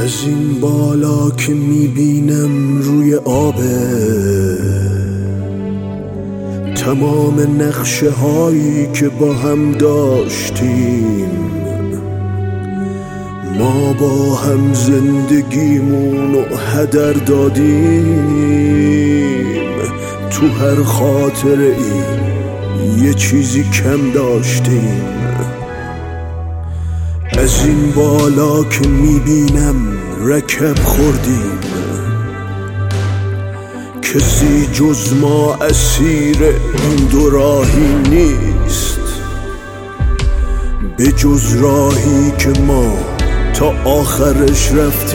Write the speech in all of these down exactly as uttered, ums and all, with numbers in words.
از این بالا که میبینم روی آبه تمام نقشه هایی که با هم داشتیم، ما با هم زندگیمونو هدر دادیم. تو هر خاطره ای یه چیزی کم داشتیم. از این بالا که میبینم رکب خوردیم، کسی جز ما اسیر این دو راهی نیست، به جز راهی که ما تا آخرش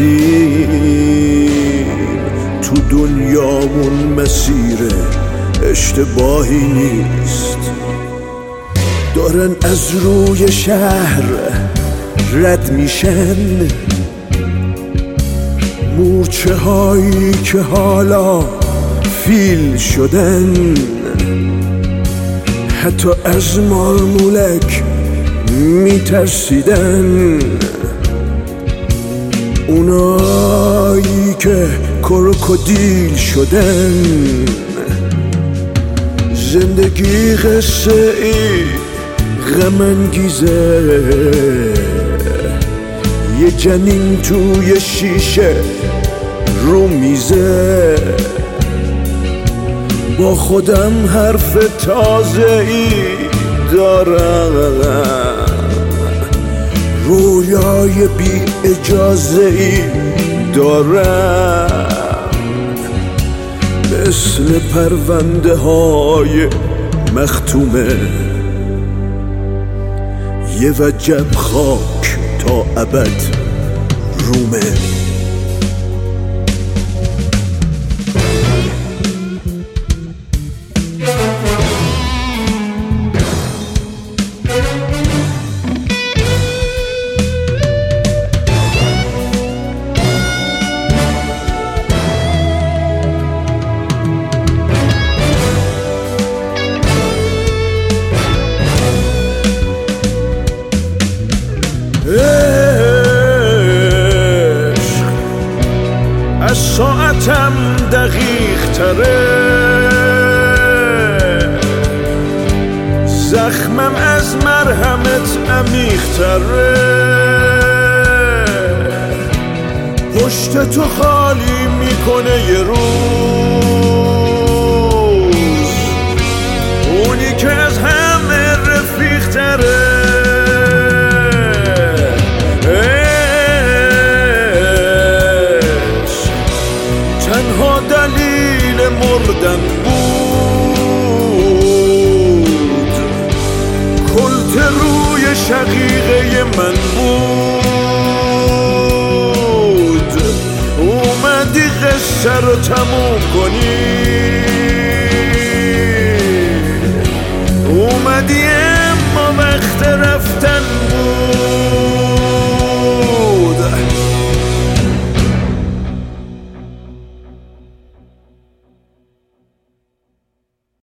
رفتیم. تو دنیامون مسیر اشتباهی نیست. دارن از روی شهر رد میشن مورچه هایی که حالا فیل شدن، حتی از مارمولک میترسیدن. اونایی که کروکودیل شدن. زندگی قصه ای غم انگیزه، یه جنین توی شیشه رو میزه. با خودم حرف تازه ای دارم، رویای بی اجازه ای دارم. مثل پرونده های مختومه، یه وجب خاک تا ابد رومه. از ساعتم دقیق تره، زخمم از مرهمت عمیق تره. پشت تو خالی میکنه یه روز، اونی که از همه رفیق تره. تنها دلیل مردن بود، کلت روی شقیقه من بود. اومدی قصه رو تموم کنی،